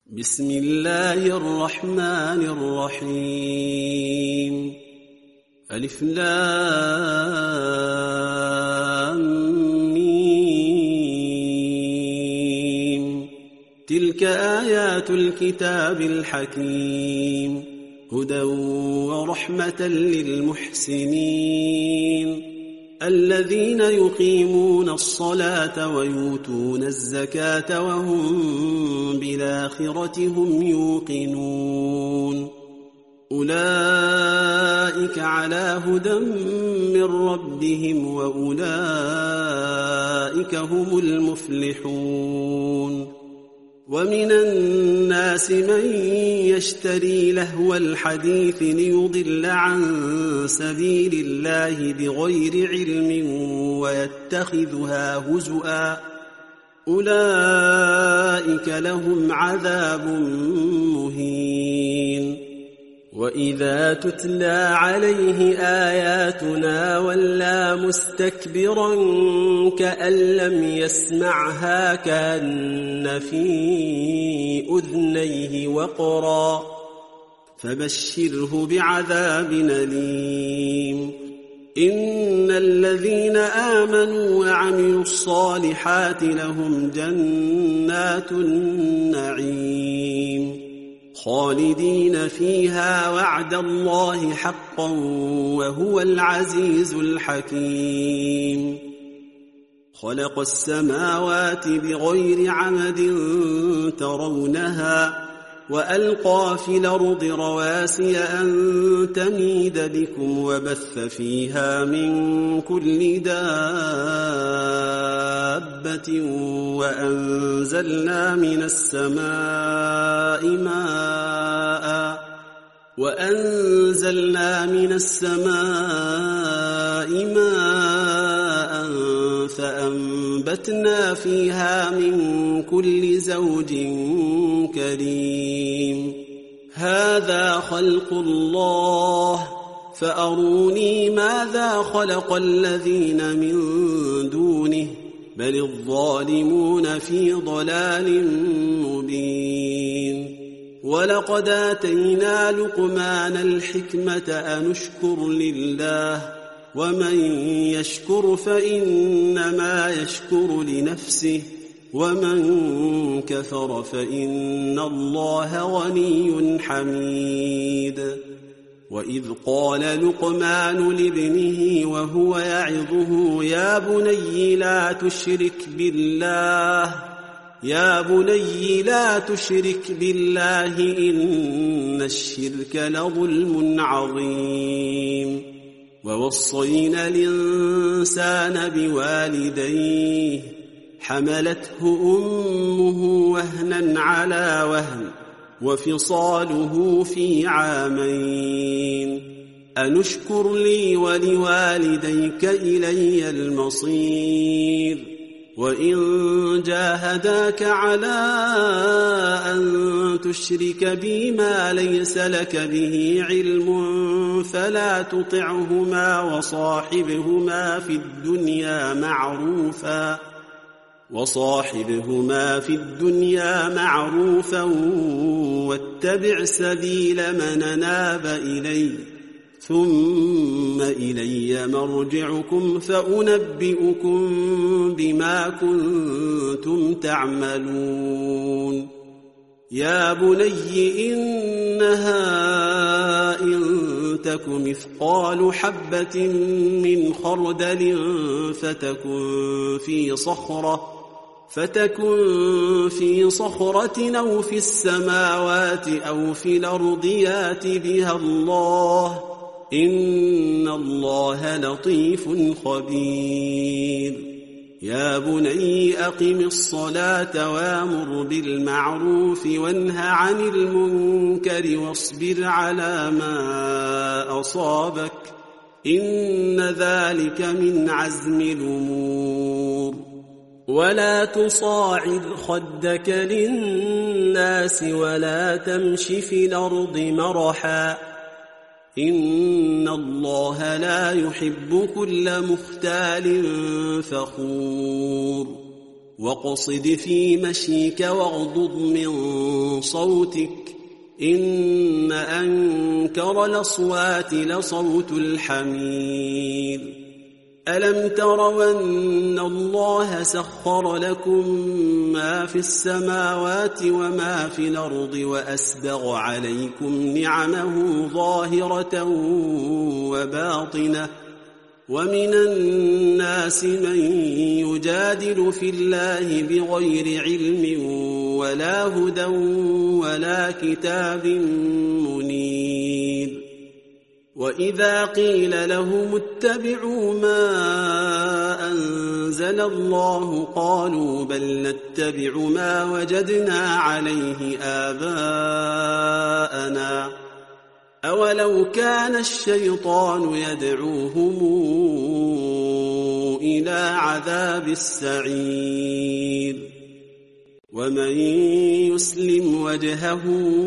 بسم الله الرحمن الرحيم. ألف لام ميم. تلك آيات الكتاب الحكيم، هدى ورحمة للمحسنين الذين يقيمون الصلاة ويؤتون الزكاة وهم بالآخرة هم يوقنون. أولئك على هدى من ربهم وأولئك هم المفلحون. ومن الناس من يشتري لهو الحديث ليضل عن سبيل الله بغير علم ويتخذها هزؤا، أولئك لهم عذاب مهين. وإذا تتلى عليه آياتنا ولى مستكبرا كأن لم يسمعها كأن في أذنيه وقرا، فبشره بعذاب أليم. إن الذين آمنوا وعملوا الصالحات لهم جنات النعيم خالدين فيها، وعد الله حقا وهو العزيز الحكيم. خلق السماوات بغير عمد ترونها، وألقى في الأرض رواسي أن تميد بكم، وبث فيها من كل دابة، وأنزلنا من السماء ماء فأنبتنا فيها من كل زوج كريم. هذا خلق الله، فأروني ماذا خلق الذين من دونه، بل الظالمون في ضلال مبين. ولقد آتينا لقمان الحكمة أن اشكر لله، ومن يشكر فإنما يشكر لنفسه، ومن كفر فإن الله غني حميد. وإذ قال لقمان لابنه وهو يعظه يا بني لا تشرك بالله إن الشرك لظلم عظيم. ووصينا الإنسان بوالديه حملته أمه وهنا على وهن وفصاله في عامين أن اشكر لي ولوالديك إلي المصير. وإن جاهداك على أن تشرك بي ما ليس لك به علم فلا تطعهما، وصاحبهما في الدنيا معروفا واتبع سبيل من أناب إلي، ثم إلي مرجعكم فأنبئكم بما كنتم تعملون. يا بني إنها إن تك مثقال حبة من خردل فتكن في صخرة أو في السماوات أو في الأرض يأت بها الله، إن الله لطيف خبير. يا بني أقم الصلاة وأمر بالمعروف وانه عن المنكر واصبر على ما أصابك، إن ذلك من عزم الأمور. ولا تصاعد خدك للناس ولا تمش في الأرض مرحا، إن الله لا يحب كل مختال فخور. واقصد في مشيك واغضض من صوتك إن أنكر الأصوات لصوت الحمير ألم تروا أن الله سخر لكم ما في السماوات وما في الأرض وأسبغ عليكم نعمه ظاهرة وباطنة ومن الناس من يجادل في الله بغير علم ولا هدى ولا كتاب منير وإذا قيل لهم اتبعوا ما أنزل الله قالوا بل نتبع ما وجدنا عليه آباءنا أولو كان الشيطان يدعوهم إلى عذاب السعير ومن يسلم وجهه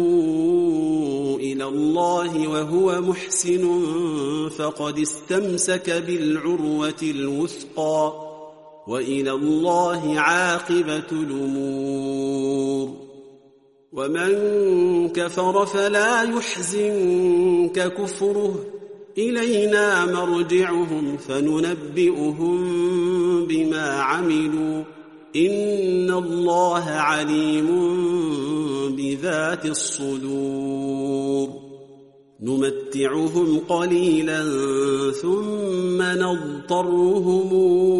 إلى الله وهو محسن فقد استمسك بالعروة الوثقى وإلى الله عاقبة الأمور ومن كفر فلا يحزنك كفره إلينا مرجعهم فننبئهم بما عملوا إن الله عليم بذات الصدور نمتعهم قليلا ثم نضطرهم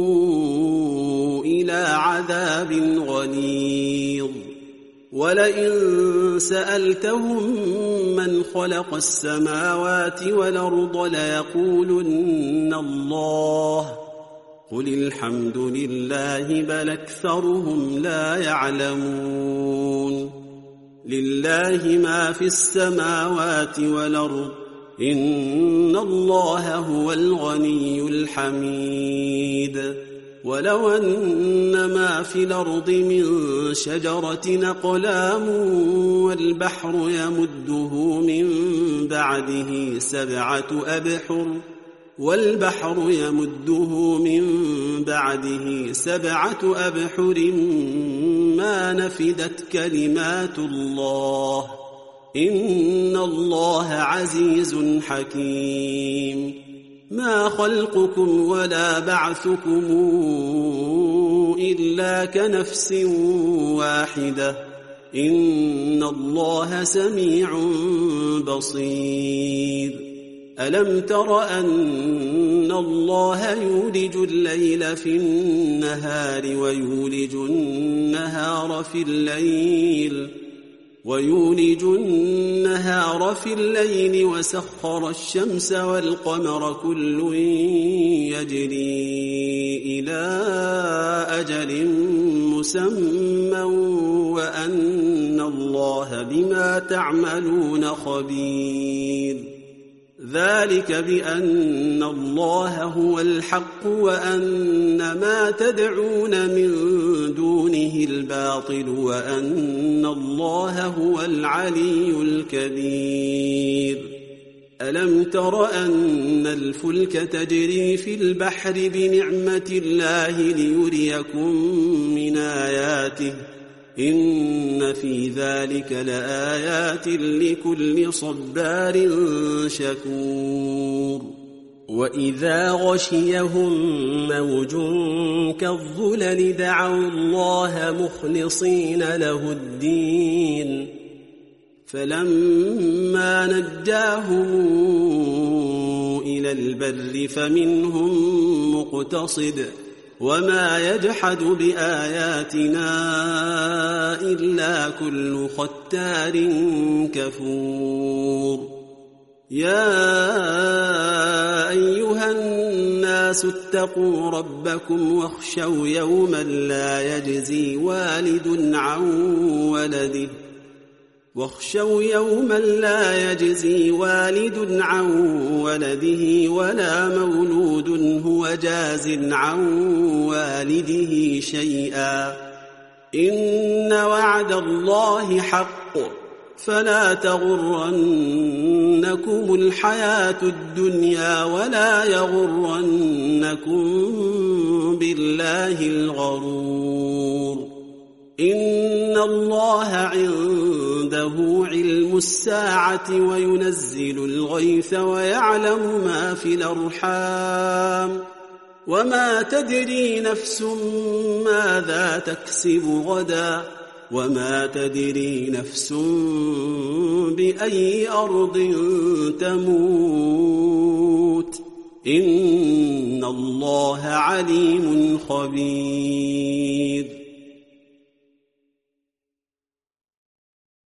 إلى عذاب غليظ ولئن سألتهم من خلق السماوات والأرض ليقولن الله قل الحمد لله بل أكثرهم لا يعلمون لله ما في السماوات والأرض إن الله هو الغني الحميد ولو أن ما في الأرض من شجرة أقلام والبحر يمده من بعده سبعة أبحر ما نفدت كلمات الله إن الله عزيز حكيم ما خلقكم ولا بعثكم إلا كنفس واحدة إن الله سميع بصير ألم تر أن الله يولج الليل في النهار ويولج النهار في الليل وسخر الشمس والقمر كل يجري إلى أجل مسمى وأن الله بما تعملون خبير ذلك بأن الله هو الحق وأن ما تدعون من دونه الباطل وأن الله هو العلي الكبير ألم تر أن الفلك تجري في البحر بنعمة الله ليريكم من آياته إن في ذلك لآيات لكل صبار شكور وإذا غشيهم موج كالظلل دعوا الله مخلصين له الدين فلما نجاهم إلى البر فمنهم مقتصد وما يجحد بآياتنا إلا كل ختار كفور يا أيها الناس اتقوا ربكم واخشوا يوما لا يجزي والد عن ولده ولا مولود هو جاز عن والده شيئا إن وعد الله حق فلا تغرنكم الحياة الدنيا ولا يغرنكم بالله الغرور إن الله عنده علم الساعة وينزل الغيث ويعلم ما في الأرحام وما تدري نفس ماذا تكسب غدا وما تدري نفس بأي أرض تموت إن الله عليم خبير